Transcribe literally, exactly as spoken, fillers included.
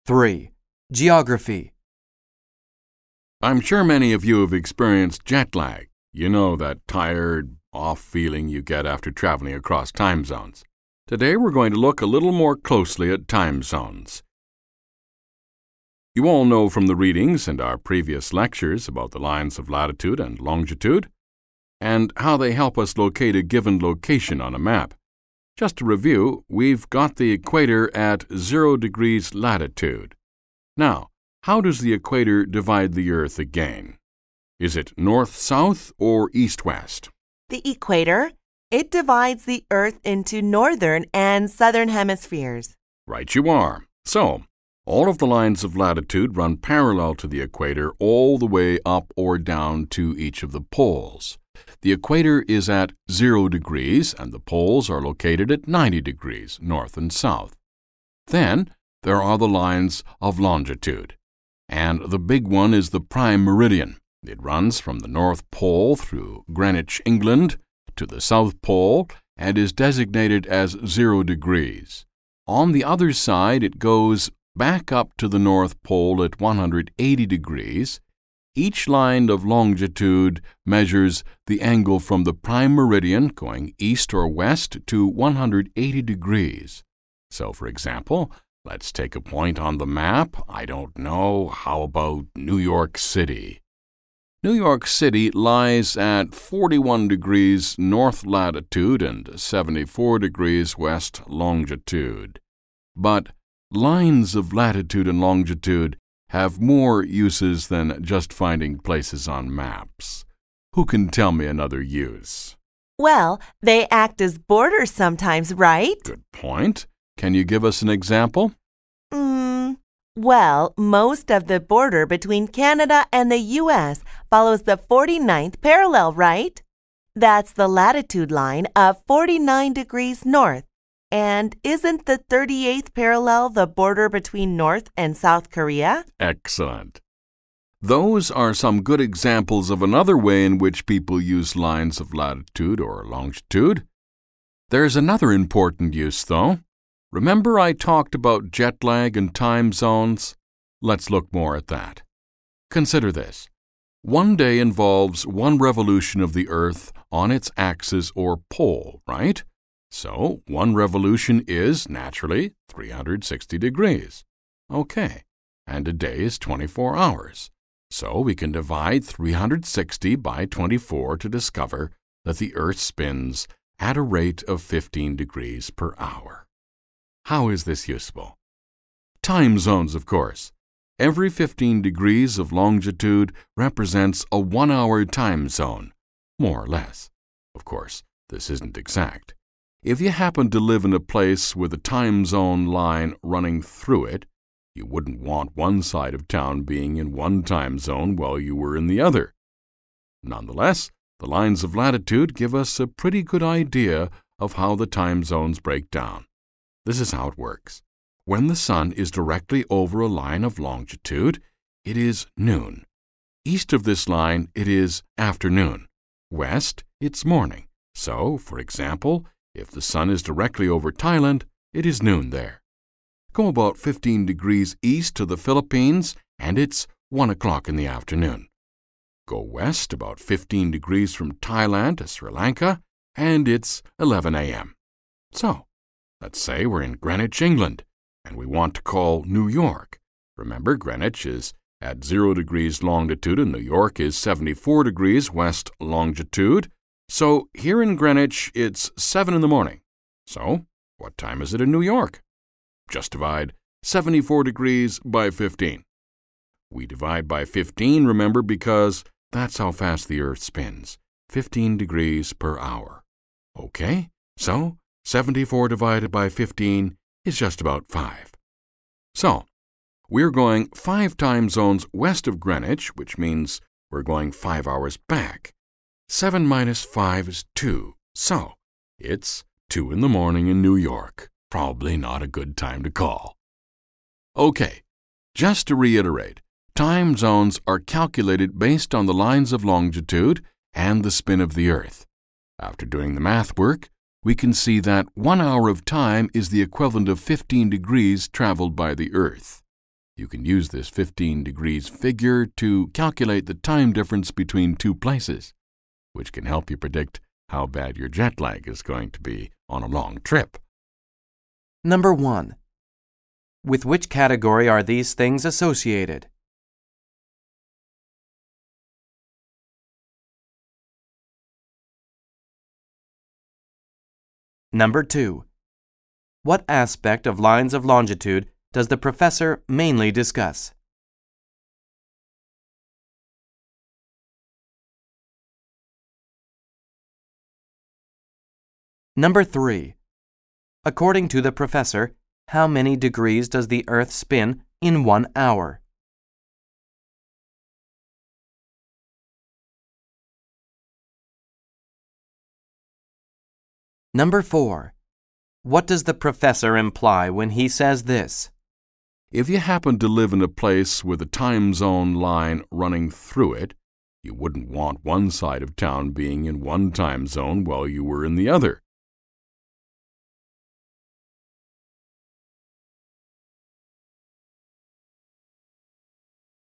three. Geography. I'm sure many of you have experienced jet lag. You know, that tired, off feeling you get after traveling across time zones. Today we're going to look a little more closely at time zones. You all know from the readings and our previous lectures about the lines of latitude and longitude, and how they help us locate a given location on a map. Just to review, we've got the equator at zero degrees latitude. Now, how does the equator divide the Earth again? Is it north-south or east-west? The equator, it divides the Earth into northern and southern hemispheres. Right you are. So, all of the lines of latitude run parallel to the equator all the way up or down to each of the poles. The equator is at zero degrees and the poles are located at ninety degrees, north and south. Then, there are the lines of longitude. And the big one is the prime meridian. It runs from the North Pole through Greenwich, England, to the South Pole and is designated as zero degrees. On the other side, it goes back up to the North Pole at one hundred eighty degrees. Each line of longitude measures the angle from the prime meridian going east or west to one hundred eighty degrees. So, for example, let's take a point on the map. I don't know, how about New York City? New York City lies at forty-one degrees north latitude and seventy-four degrees west longitude. But lines of latitude and longitude have more uses than just finding places on maps. Who can tell me another use? Well, they act as borders sometimes, right? Good point. Can you give us an example? Mm, well, most of the border between Canada and the U S follows the forty-ninth parallel, right? That's the latitude line of forty-nine degrees north. And isn't the thirty-eighth parallel the border between North and South Korea? Excellent. Those are some good examples of another way in which people use lines of latitude or longitude. There's another important use, though. Remember I talked about jet lag and time zones? Let's look more at that. Consider this. One day involves one revolution of the Earth on its axis or pole, right? So, one revolution is, naturally, three hundred sixty degrees. Okay, and a day is twenty-four hours. So, we can divide three hundred sixty by twenty-four to discover that the Earth spins at a rate of fifteen degrees per hour. How is this useful? Time zones, of course. Every fifteen degrees of longitude represents a one-hour time zone, more or less. Of course, this isn't exact. If you happen to live in a place with a time zone line running through it, you wouldn't want one side of town being in one time zone while you were in the other. Nonetheless, the lines of latitude give us a pretty good idea of how the time zones break down. This is how it works. When the sun is directly over a line of longitude, it is noon. East of this line, it is afternoon. West, it's morning. So, for example, if the sun is directly over Thailand, it is noon there. Go about fifteen degrees east to the Philippines, and it's one o'clock in the afternoon. Go west about fifteen degrees from Thailand to Sri Lanka, and it's eleven a.m. So, let's say we're in Greenwich, England, and we want to call New York. Remember, Greenwich is at zero degrees longitude and New York is seventy-four degrees west longitude. So here in Greenwich, it's seven in the morning. So, what time is it in New York? Just divide seventy-four degrees by fifteen. We divide by fifteen, remember, because that's how fast the Earth spins, fifteen degrees per hour. Okay, so seventy-four divided by fifteen is just about five. So, we're going five time zones west of Greenwich, which means we're going five hours back. Seven minus five is two, so it's two in the morning in New York. Probably not a good time to call. Okay, just to reiterate, time zones are calculated based on the lines of longitude and the spin of the Earth. After doing the math work, we can see that one hour of time is the equivalent of fifteen degrees traveled by the Earth. You can use this fifteen degrees figure to calculate the time difference between two places, which can help you predict how bad your jet lag is going to be on a long trip. Number one. With which category are these things associated? Number two. What aspect of lines of longitude does the professor mainly discuss? Number three. According to the professor, how many degrees does the Earth spin in one hour? Number four. What does the professor imply when he says this? If you happen to live in a place with a time zone line running through it, you wouldn't want one side of town being in one time zone while you were in the other.